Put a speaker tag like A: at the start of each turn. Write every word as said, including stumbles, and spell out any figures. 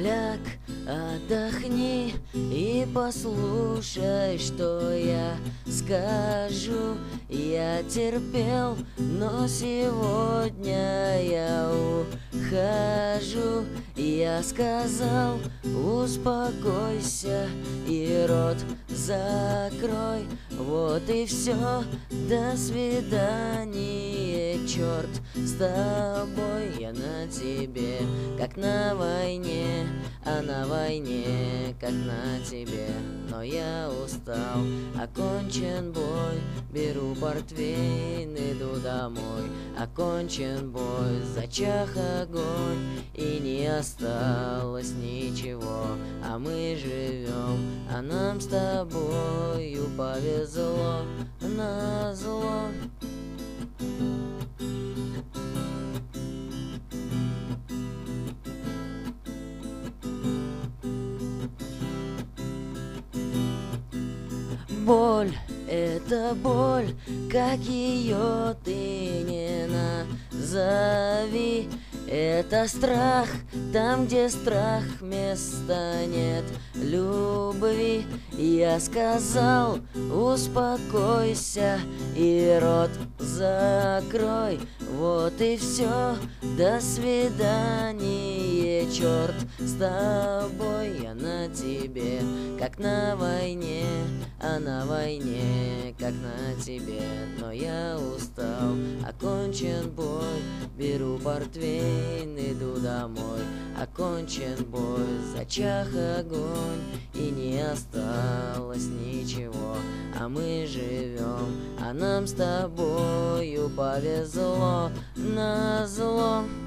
A: ляг, отдохни и послушай, что я скажу. Я терпел, но сегодня я ухожу. Я сказал, успокойся и рот закрой. Вот и все, до свидания, черт с тобой. Я на тебе, как на войне, а на войне, как на тебе. Но я устал, окончен бой, беру портвейн, иду домой. Окончен бой, зачах огонь, и не осталось ничего. А мы живем, а нам с тобою повезло назло. Боль — это боль, как ее ты не назови. Это страх, там, где страх, места нет любви. Я сказал, успокойся и рот закрой. Вот и все, до свидания, черт с тобой. Я на тебе, как на войне, а на войне, как на тебе. Но я устал, окончен бой, беру портвейн, иду домой. Окончен бой, зачах огонь, и не осталось ничего. А мы живем, а нам с тобою повезло назло.